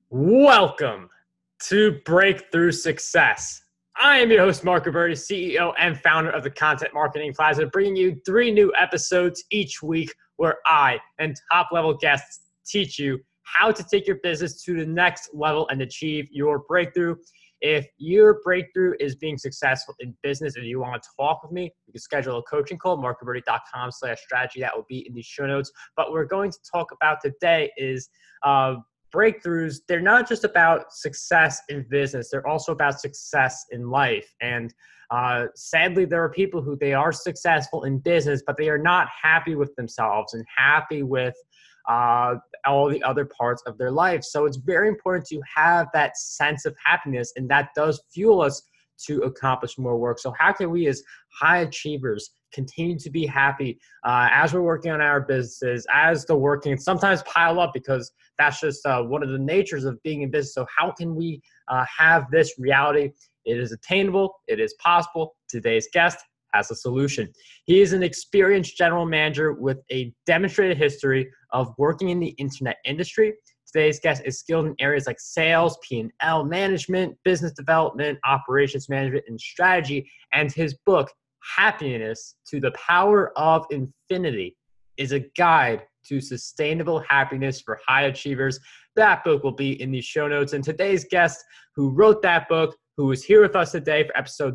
Welcome to Breakthrough Success. I am your host, Mark Roberti, CEO and founder of the Content Marketing Plaza, bringing you 3 new episodes each week where I and top-level guests teach you how to take your business to the next level and achieve your breakthrough. If your breakthrough is being successful in business and you want to talk with me, you can schedule a coaching call, markroberti.com/strategy. That will be in the show notes. But what we're going to talk about today is breakthroughs. They're not just about success in business. They're also about success in life. And sadly, there are people who they are successful in business, but they are not happy with themselves and happy with all the other parts of their life. So it's very important to have that sense of happiness, and that does fuel us to accomplish more work. So how can we as high achievers continue to be happy as we're working on our businesses, as the working sometimes pile up, because that's just one of the natures of being in business. So how can we have this reality? It is attainable. It is possible. Today's guest has a solution. He is an experienced general manager with a demonstrated history of working in the internet industry. Today's guest is skilled in areas like sales, P&L management, business development, operations management, and strategy. And his book, Happiness to the Power of Infinity, is a guide to sustainable happiness for high achievers. That book will be in the show notes. And today's guest who wrote that book, who is here with us today for episode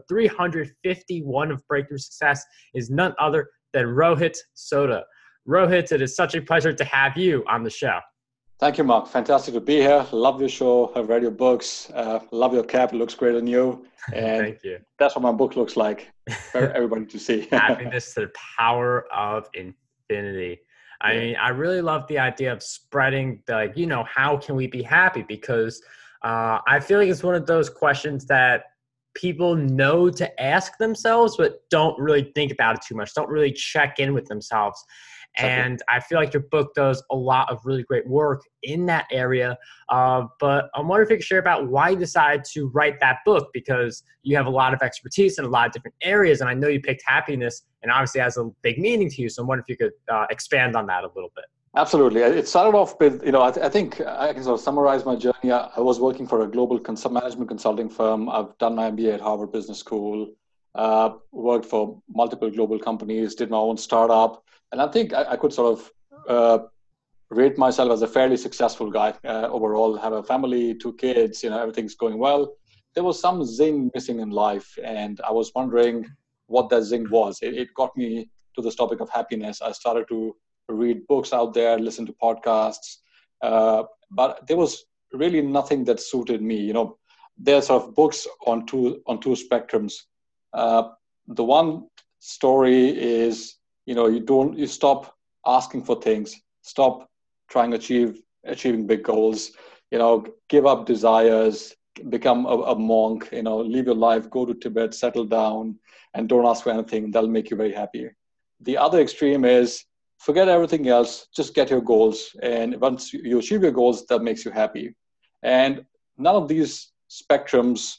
351 of Breakthrough Success, is none other than Rohit Sodha. Rohit, it is such a pleasure to have you on the show. Thank you, Mark. Fantastic to be here. Love your show. I've read your books. Love your cap. It looks great on you. And Thank you. That's what my book looks like for everybody to see. Happiness to the Power of Infinity. I mean, I really love the idea of spreading how can we be happy? Because I feel like it's one of those questions that people know to ask themselves, but don't really think about it too much, don't really check in with themselves. Exactly. And I feel like your book does a lot of really great work in that area. But I'm wondering if you could share about why you decided to write that book, because you have a lot of expertise in a lot of different areas. And I know you picked happiness, and obviously has a big meaning to you. So I'm wondering if you could expand on that a little bit. Absolutely. It started off with, I think I can sort of summarize my journey. I was working for a global management consulting firm. I've done my MBA at Harvard Business School, worked for multiple global companies, did my own startup. And I think I could sort of rate myself as a fairly successful guy overall, have a family, 2 kids, everything's going well. There was some zing missing in life, and I was wondering what that zing was. It got me to this topic of happiness. I started to read books out there, listen to podcasts, but there was really nothing that suited me. There are sort of books on two spectrums. The one story is, you stop asking for things, stop trying to achieving big goals, give up desires, become a monk, live your life, go to Tibet, settle down, and don't ask for anything. That'll make you very happy. The other extreme is forget everything else, just get your goals. And once you achieve your goals, that makes you happy. And none of these spectrums,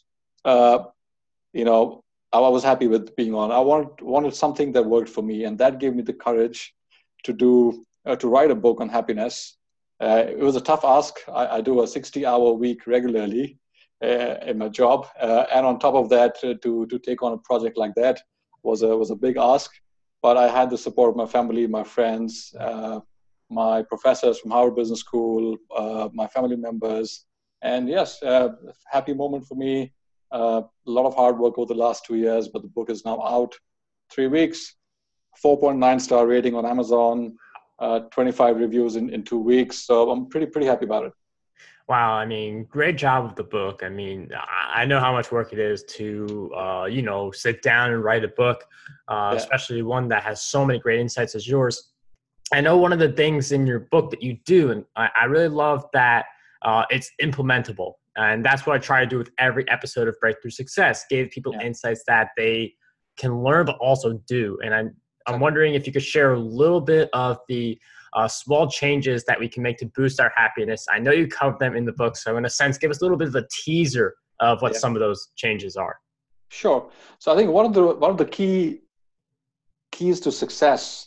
I was happy with being on. I wanted something that worked for me, and that gave me the courage to write a book on happiness. It was a tough ask. I do a 60-hour week regularly in my job, and on top of that, to take on a project like that was a big ask. But I had the support of my family, my friends, my professors from Harvard Business School, my family members, and yes, happy moment for me. A lot of hard work over the last 2 years, but the book is now out. 3 weeks, 4.9 star rating on Amazon, 25 reviews in 2 weeks. So I'm pretty happy about it. Wow. I mean, great job with the book. I mean, I know how much work it is to, sit down and write a book, especially one that has so many great insights as yours. I know one of the things in your book that you do, and I really love that it's implementable. And that's what I try to do with every episode of Breakthrough Success, give people insights that they can learn, but also do. And I'm wondering if you could share a little bit of the small changes that we can make to boost our happiness. I know you covered them in the book, so in a sense, give us a little bit of a teaser of what some of those changes are. Sure. So I think one of the keys to success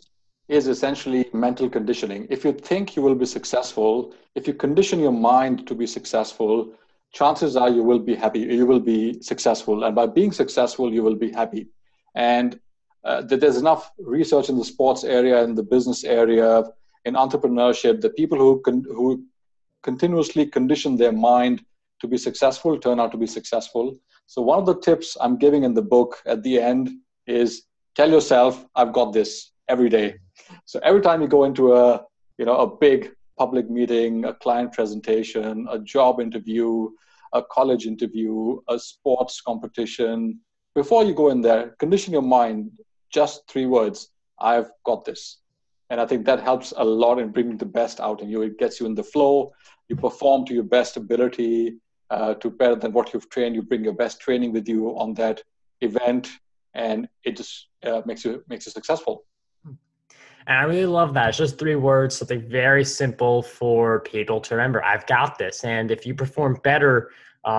is essentially mental conditioning. If you think you will be successful, if you condition your mind to be successful, chances are you will be happy, you will be successful. And by being successful, you will be happy. And there's enough research in the sports area, in the business area, in entrepreneurship, the people who continuously condition their mind to be successful turn out to be successful. So one of the tips I'm giving in the book at the end is tell yourself, I've got this every day. So every time you go into a big public meeting, a client presentation, a job interview, a college interview, a sports competition, before you go in there, condition your mind, just 3 words, I've got this. And I think that helps a lot in bringing the best out in you. It gets you in the flow. You perform to your best ability, to better than what you've trained. You bring your best training with you on that event, and it just makes you successful. And I really love that. It's just 3 words, something very simple for people to remember. I've got this. And if you perform better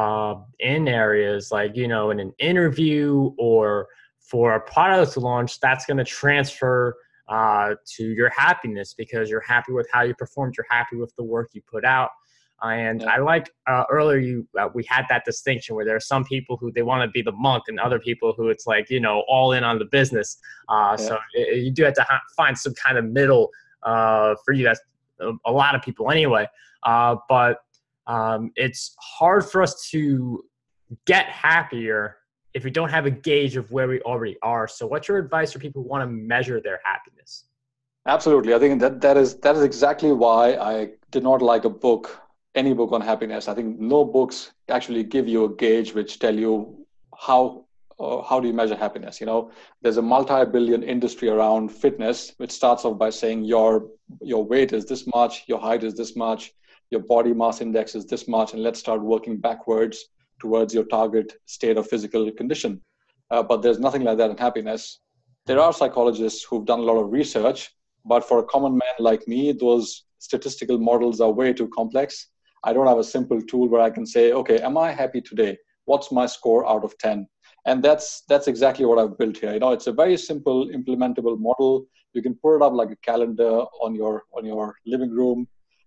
in areas like, in an interview or for a product launch, that's going to transfer to your happiness because you're happy with how you performed. You're happy with the work you put out. And I like earlier we had that distinction where there are some people who they want to be the monk and other people who it's like, all in on the business. So you do have to find some kind of middle for you. That's a lot of people anyway. But it's hard for us to get happier if we don't have a gauge of where we already are. So what's your advice for people who want to measure their happiness? Absolutely. I think that is exactly why I did not like any book on happiness. I think no books actually give you a gauge which tell you how do you measure happiness. There's a multi-billion industry around fitness, which starts off by saying your weight is this much, your height is this much, your body mass index is this much, and let's start working backwards towards your target state of physical condition. But there's nothing like that in happiness. There are psychologists who've done a lot of research, but for a common man like me, those statistical models are way too complex. I don't have a simple tool where I can say, okay, am I happy today? What's my score out of 10? And that's exactly what I've built here. It's a very simple implementable model. You can put it up like a calendar on your living room.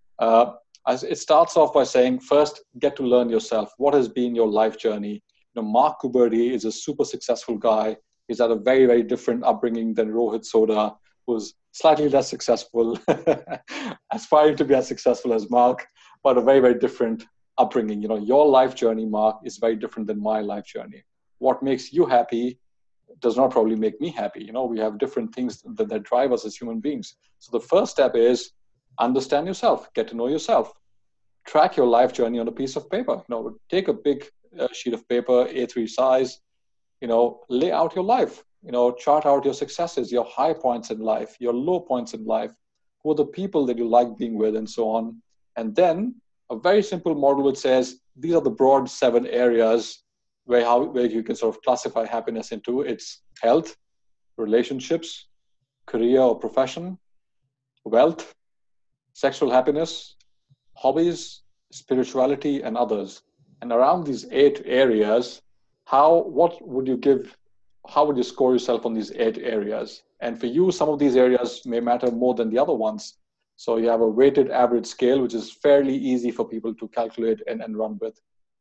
It starts off by saying, first, get to learn yourself. What has been your life journey? Mark Cuberti is a super successful guy. He's had a very, very different upbringing than Rohit Sodha, who's slightly less successful, aspiring to be as successful as Mark, but a very, very different upbringing. Your life journey, Mark, is very different than my life journey. What makes you happy does not probably make me happy. We have different things that drive us as human beings. So the first step is understand yourself, get to know yourself, track your life journey on a piece of paper. Take a big sheet of paper, A3 size, lay out your life, chart out your successes, your high points in life, your low points in life, who are the people that you like being with, and so on. And then a very simple model which says, these are the broad 7 areas where you can sort of classify happiness into. It's health, relationships, career or profession, wealth, sexual happiness, hobbies, spirituality, and others. And around these 8 areas, how would you score yourself on these 8 areas? And for you, some of these areas may matter more than the other ones. So you have a weighted average scale, which is fairly easy for people to calculate and run with.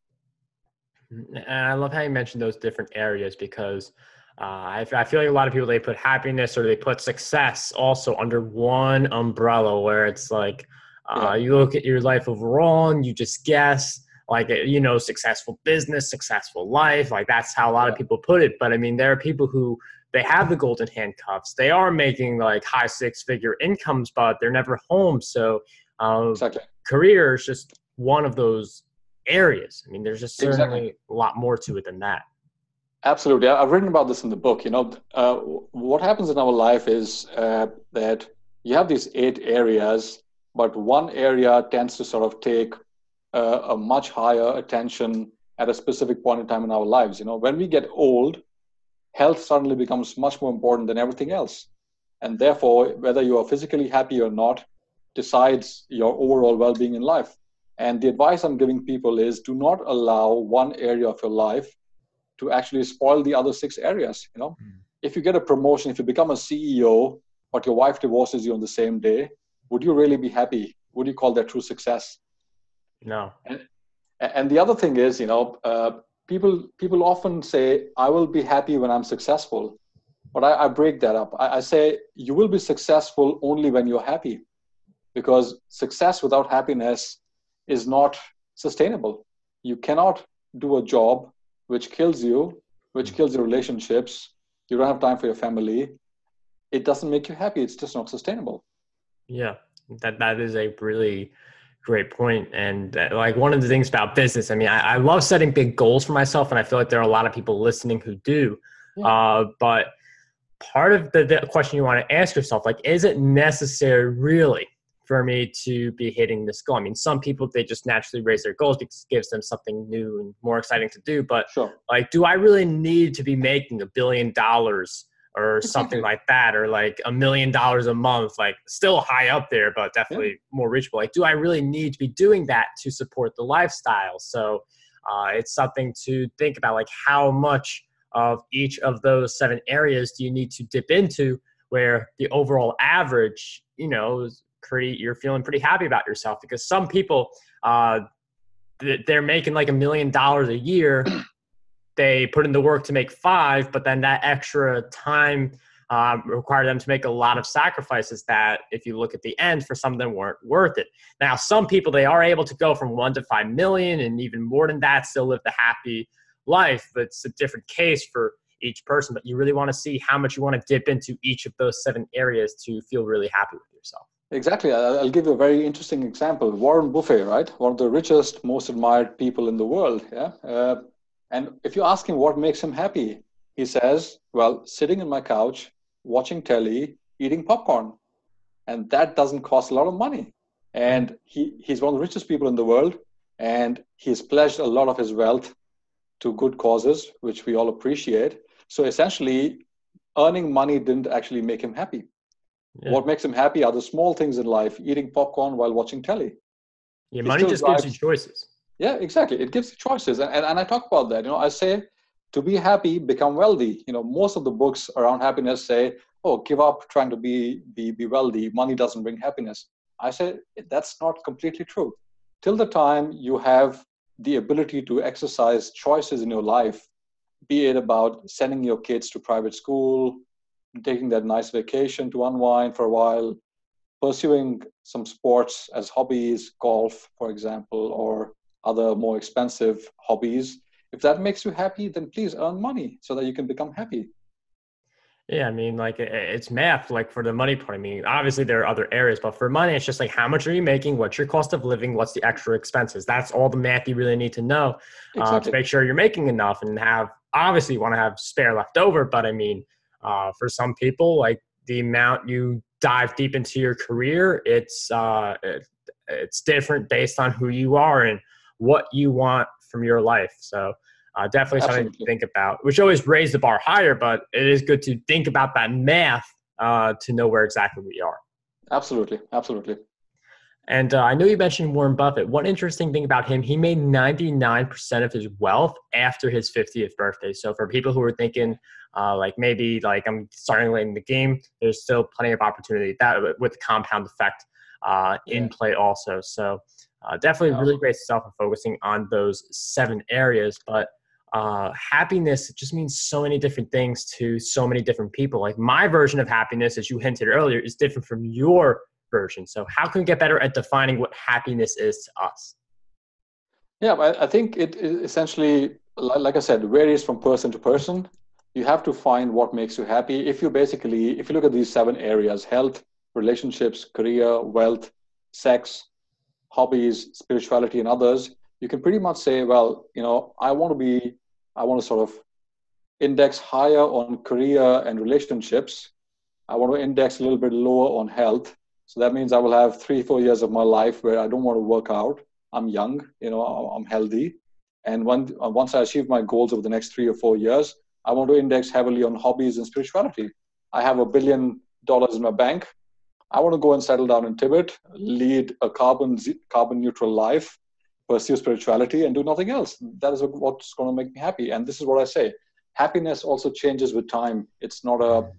And I love how you mentioned those different areas because I feel like a lot of people, they put happiness or they put success also under one umbrella where it's like you look at your life overall and you just guess like, successful business, successful life. Like that's how a lot of people put it. But I mean, there are people who they have the golden handcuffs. They are making like high 6-figure incomes, but they're never home. So Exactly. Career is just one of those areas. I mean, there's just certainly a lot more to it than that. Absolutely. I've written about this in the book. What happens in our life is that you have these 8 areas, but one area tends to sort of take a much higher attention at a specific point in time in our lives. When we get old, health suddenly becomes much more important than everything else. And therefore, whether you are physically happy or not decides your overall well-being in life. And the advice I'm giving people is do not allow one area of your life to actually spoil the other 6 areas. If you get a promotion, if you become a CEO, but your wife divorces you on the same day, would you really be happy? Would you call that true success? No. And the other thing is, people often say, I will be happy when I'm successful. But I break that up. I say you will be successful only when you're happy, because success without happiness is not sustainable. You cannot do a job which kills you, which kills your relationships. You don't have time for your family. It doesn't make you happy. It's just not sustainable. Yeah, that is a really great point. And like one of the things about business, I mean, I love setting big goals for myself, and I feel like there are a lot of people listening who do. Yeah. But part of the question you want to ask yourself, like, is it necessary really for me to be hitting this goal? I mean, some people, they just naturally raise their goals because it gives them something new and more exciting to do. But sure. Like, do I really need to be making $1 billion or something like that, or like $1 million a month, like still high up there, but definitely more reachable? Like, do I really need to be doing that to support the lifestyle? So it's something to think about, like how much of each of those 7 areas do you need to dip into where the overall average, is you're feeling pretty happy about yourself. Because some people, they're making like $1 million a year. They put in the work to make 5, but then that extra time required them to make a lot of sacrifices that, if you look at the end, for some of them weren't worth it. Now, some people, they are able to go from 1 to 5 million and even more than that, still live the happy life. But it's a different case for each person. But you really want to see how much you want to dip into each of those 7 areas to feel really happy with yourself. Exactly. I'll give you a very interesting example. Warren Buffett, right? One of the richest, most admired people in the world. Yeah. And if you ask him what makes him happy, he says, well, sitting on my couch, watching telly, eating popcorn. And that doesn't cost a lot of money. And he's one of the richest people in the world. And he's pledged a lot of his wealth to good causes, which we all appreciate. So essentially, earning money didn't actually make him happy. Yeah. What makes him happy are the small things in life, eating popcorn while watching telly. Yeah, money just gives you choices. Yeah, exactly. It gives you choices. And I talk about that. I say, to be happy, become wealthy. Most of the books around happiness say, oh, give up trying to be wealthy. Money doesn't bring happiness. I say, that's not completely true. Till the time you have the ability to exercise choices in your life, be it about sending your kids to private school, taking that nice vacation to unwind for a while, pursuing some sports as hobbies, golf, for example, or other more expensive hobbies. If that makes you happy, then please earn money so that you can become happy. Yeah, I mean, like, it's math, like, for the money part. I mean, obviously there are other areas, but for money, it's just like, how much are you making? What's your cost of living? What's the extra expenses? That's all the math you really need to know to make sure you're making enough, and obviously you want to have spare left over. But I mean, for some people, like, the amount you dive deep into your career, it's different based on who you are and what you want from your life. So definitely something to think about, which always raise the bar higher, but it is good to think about that math to know where exactly we are. Absolutely. And I know you mentioned Warren Buffett. One interesting thing about him, he made 99% of his wealth after his 50th birthday. So for people who are thinking maybe I'm starting late in the game, there's still plenty of opportunity that with the compound effect in play also. So definitely really great stuff of focusing on those 7 areas. But happiness, it just means so many different things to so many different people. Like, my version of happiness, as you hinted earlier, is different from your version. So how can we get better at defining what happiness is to us? Yeah, I think it essentially, like I said, varies from person to person. You have to find what makes you happy. If you look at these 7 areas: health, relationships, career, wealth, sex, hobbies, spirituality, and others, you can pretty much say, well, I want to sort of index higher on career and relationships. I want to index a little bit lower on health. So that means I will have 3-4 years of my life where I don't want to work out. I'm young, I'm healthy. And once I achieve my goals over the next 3 or 4 years, I want to index heavily on hobbies and spirituality. I have $1 billion in my bank. I want to go and settle down in Tibet, lead a carbon neutral life, pursue spirituality, and do nothing else. That is what's going to make me happy. And this is what I say. Happiness also changes with time. It's not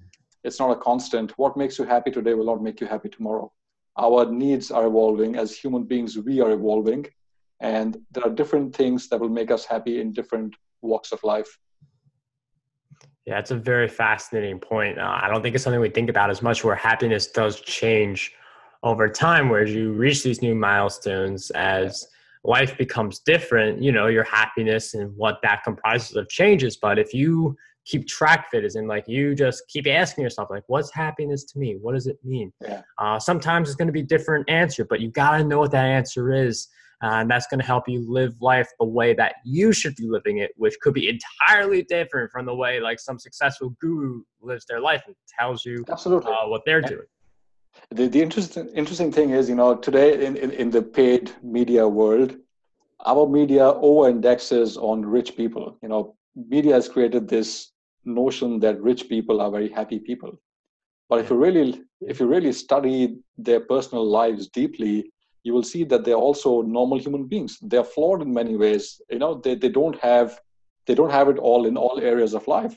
It's not a constant. What makes you happy today will not make you happy tomorrow. Our needs are evolving. As human beings, we are evolving. And there are different things that will make us happy in different walks of life. Yeah, it's a very fascinating point. I don't think it's something we think about as much, where happiness does change over time, where you reach these new milestones as life becomes different, your happiness and what that comprises of changes. But if you keep track of it, as in like you just keep asking yourself, like, what's happiness to me? What does it mean? Sometimes it's going to be a different answer, but you got to know what that answer is. And that's going to help you live life the way that you should be living it, which could be entirely different from the way like some successful guru lives their life and tells you what they're doing. The interesting thing is, today in the paid media world, our media over-indexes on rich people. Media has created this notion that rich people are very happy people. But if you really study their personal lives deeply, you will see that they're also normal human beings. They're flawed in many ways. They don't have it all in all areas of life.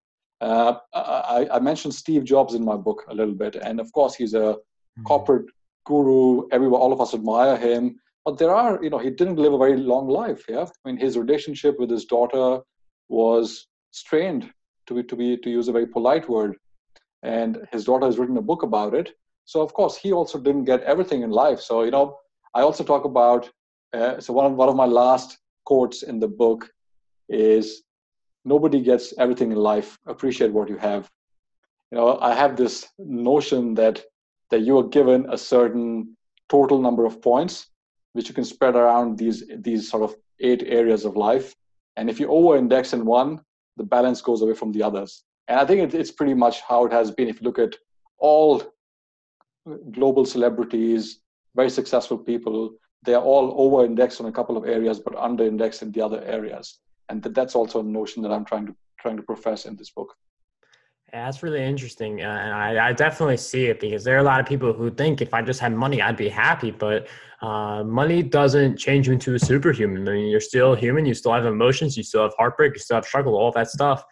I mentioned Steve Jobs in my book a little bit, and of course he's a corporate guru. All of us admire him, but he didn't live a very long life. Yeah, I mean, his relationship with his daughter was strained, to use a very polite word, and his daughter has written a book about it. So of course he also didn't get everything in life. So I also talk about. So one of my last quotes in the book is, "Nobody gets everything in life. Appreciate what you have." I have this notion that you are given a certain total number of points, which you can spread around these sort of 8 areas of life. And if you over-index in one, the balance goes away from the others. And I think it's pretty much how it has been. If you look at all global celebrities, very successful people, they are all over-indexed on a couple of areas, but under-indexed in the other areas. And that's also a notion that I'm trying to profess in this book. Yeah, that's really interesting. And I definitely see it, because there are a lot of people who think if I just had money, I'd be happy. But money doesn't change you into a superhuman. I mean, you're still human. You still have emotions. You still have heartbreak. You still have struggle, all that stuff.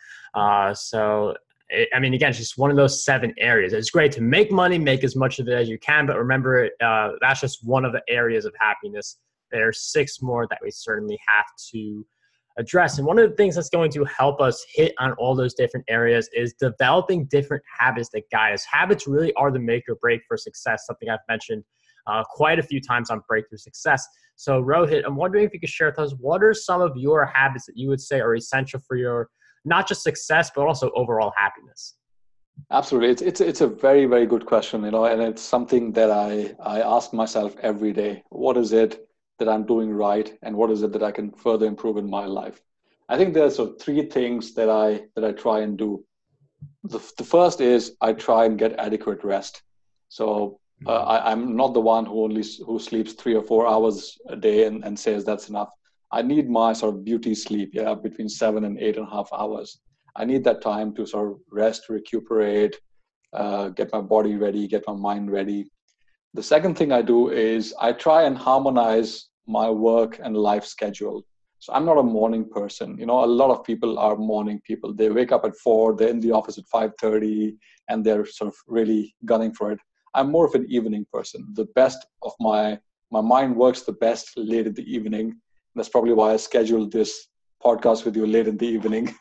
Again, it's just one of those 7 areas. It's great to make money, make as much of it as you can. But remember, that's just one of the areas of happiness. There are 6 more that we certainly have to address. And one of the things that's going to help us hit on all those different areas is developing different habits that guide us. Habits really are the make or break for success, something I've mentioned quite a few times on Breakthrough Success. So Rohit, I'm wondering if you could share with us, what are some of your habits that you would say are essential for your, not just success, but also overall happiness? Absolutely. It's a very, very good question, and it's something that I ask myself every day. What is it that I'm doing right, and what is it that I can further improve in my life? I think there's 3 things that I try and do. The first is I try and get adequate rest. So I'm not the one who sleeps 3 or 4 hours a day and says that's enough. I need my sort of beauty sleep, between 7 and 8.5 hours. I need that time to sort of rest, recuperate, get my body ready, get my mind ready. The second thing I do is I try and harmonize my work and life schedule. So I'm not a morning person. A lot of people are morning people. They wake up at 4, they're in the office at 5:30, and they're sort of really gunning for it. I'm more of an evening person. The best of my mind works the best late in the evening. That's probably why I scheduled this podcast with you late in the evening.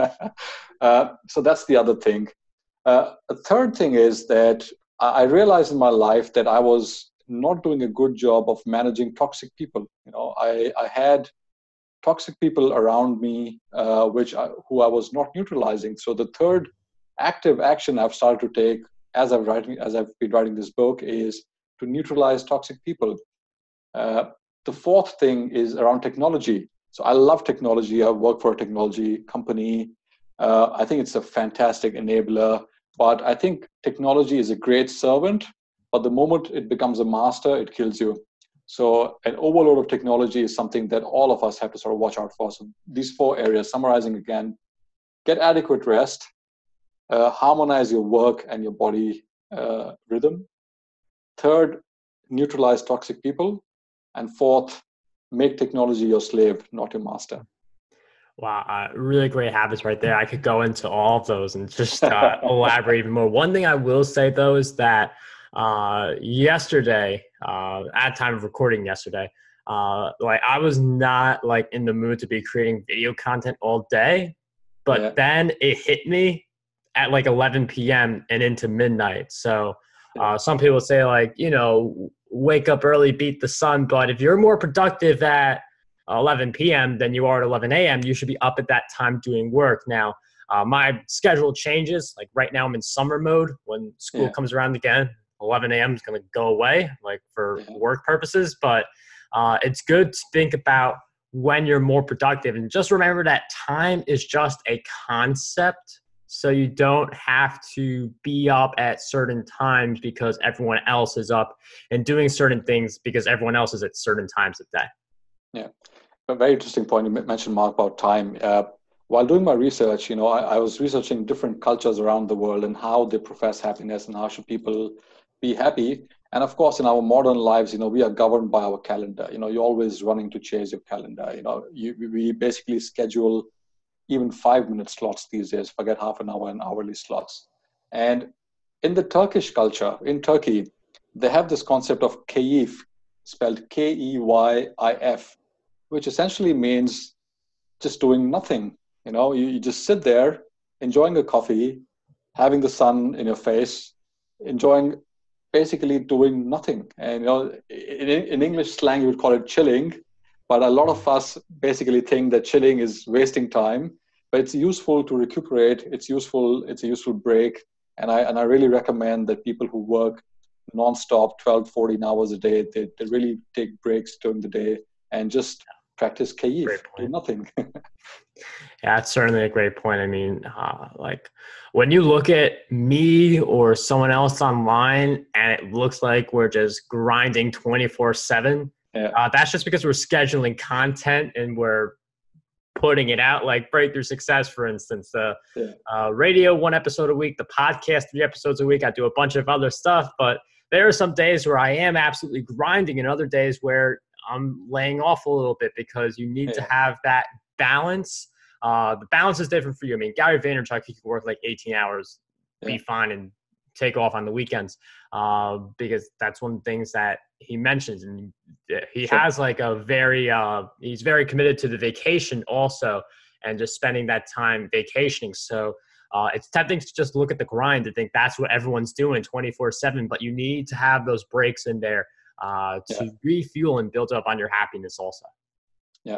So that's the other thing. A third thing is that I realized in my life that I was not doing a good job of managing toxic people. I had toxic people around me, who I was not neutralizing. So the third active action I've started to take as I've been writing this book is to neutralize toxic people. The fourth thing is around technology. So I love technology. I work for a technology company. I think it's a fantastic enabler, but I think technology is a great servant, but the moment it becomes a master, it kills you. So an overload of technology is something that all of us have to sort of watch out for. So these 4 areas, summarizing again: get adequate rest, harmonize your work and your body rhythm. Third, neutralize toxic people. And fourth, make technology your slave, not your master. Wow, really great habits right there. I could go into all of those and just elaborate even more. One thing I will say though is that yesterday, at time of recording yesterday, like I was not like in the mood to be creating video content all day, but Yeah. then it hit me at like 11 p.m. and into midnight. So Yeah. some people say like, wake up early, beat the sun. But if you're more productive at 11 p.m. than you are at 11 a.m., you should be up at that time doing work. Now, my schedule changes. Like right now, I'm in summer mode. When school Yeah. comes around again, 11 a.m. is going to go away, like for Yeah. work purposes. But it's good to think about when you're more productive. And just remember that time is just a concept. So you don't have to be up at certain times because everyone else is up and doing certain things because everyone else is at certain times of day. Yeah. A very interesting point you mentioned, Mark, about time. While doing my research, I was researching different cultures around the world and how they profess happiness and how should people be happy. And of course, in our modern lives, we are governed by our calendar. You're always running to chase your calendar. We basically schedule even 5-minute slots these days, forget half an hour and hourly slots. And in the Turkish culture, in Turkey, they have this concept of keyif, spelled Keyif, which essentially means just doing nothing. You just sit there, enjoying a coffee, having the sun in your face, enjoying basically doing nothing. And in English slang, you would call it chilling, but a lot of us basically think that chilling is wasting time. But it's useful to recuperate. It's a useful break. And I really recommend that people who work nonstop, 12, 14 hours a day, they really take breaks during the day and just practice kayif, do nothing. Yeah, that's certainly a great point. I mean, like when you look at me or someone else online and it looks like we're just grinding 24/7, that's just because we're scheduling content and we're putting it out, like Breakthrough Success, for instance, the radio 1 episode a week, the podcast 3 episodes a week. I do a bunch of other stuff, but there are some days where I am absolutely grinding and other days where I'm laying off a little bit because you need to have that balance. The balance is different for you. I mean, Gary Vaynerchuk, he can work like 18 hours, be fine, and take off on the weekends because that's one of the things that he mentions. And he has like he's very committed to the vacation also and just spending that time vacationing. So it's tempting to just look at the grind and think that's what everyone's doing 24/7, but you need to have those breaks in there to refuel and build up on your happiness also. Yeah.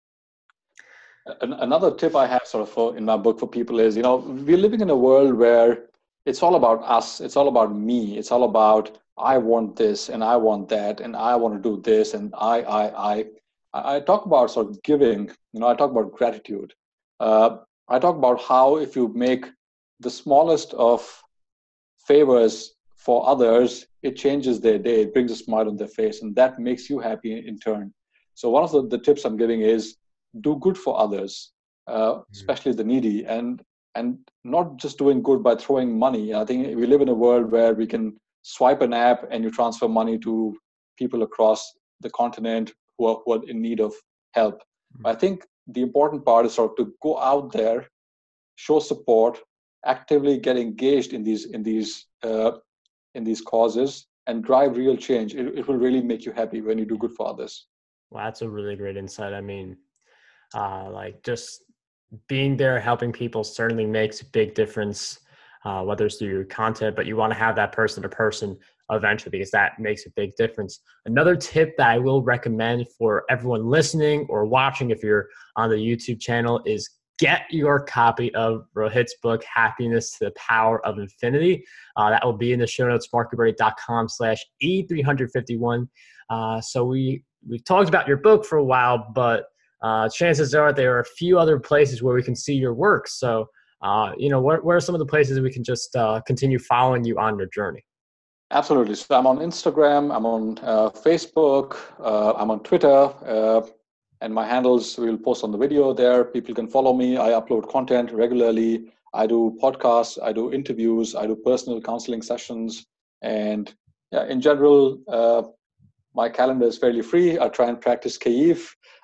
Another tip I have sort of in my book for people is, we're living in a world where it's all about us. It's all about me. It's all about, I want this and I want that and I want to do this. And I talk about sort of giving, I talk about gratitude. I talk about how if you make the smallest of favors for others, it changes their day. It brings a smile on their face and that makes you happy in turn. So one of the tips I'm giving is do good for others, especially the needy, and not just doing good by throwing money. I think we live in a world where we can swipe an app and you transfer money to people across the continent who are in need of help. I think the important part is sort of to go out there, show support, actively get engaged in these causes, and drive real change. It will really make you happy when you do good for others. Well, that's a really great insight. I mean, like just being there, helping people certainly makes a big difference, whether it's through your content, but you want to have that person to person eventually because that makes a big difference. Another tip that I will recommend for everyone listening or watching, if you're on the YouTube channel, is get your copy of Rohit's book, Happiness to the Power of Infinity. That will be in the show notes, marketberry.com/E351. So we've talked about your book for a while, but chances are there are a few other places where we can see your work. So, what are some of the places we can just continue following you on your journey? Absolutely. So I'm on Instagram, I'm on Facebook, I'm on Twitter, and my handles we'll post on the video there. People can follow me. I upload content regularly. I do podcasts, I do interviews, I do personal counseling sessions. And in general, my calendar is fairly free. I try and practice kayif.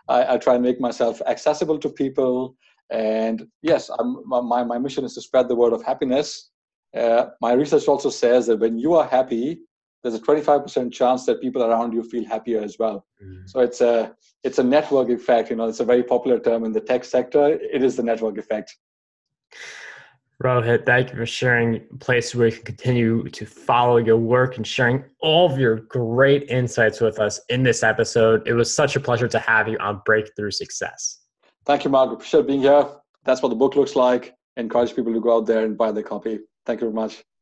I try and make myself accessible to people. And yes, my mission is to spread the word of happiness. My research also says that when you are happy, there's a 25% chance that people around you feel happier as well. So it's a network effect. It's a very popular term in the tech sector. It is the network effect. Rohit, thank you for sharing a place where you can continue to follow your work and sharing all of your great insights with us in this episode. It was such a pleasure to have you on Breakthrough Success. Thank you, Mark. Appreciate being here. That's what the book looks like. Encourage people to go out there and buy the copy. Thank you very much.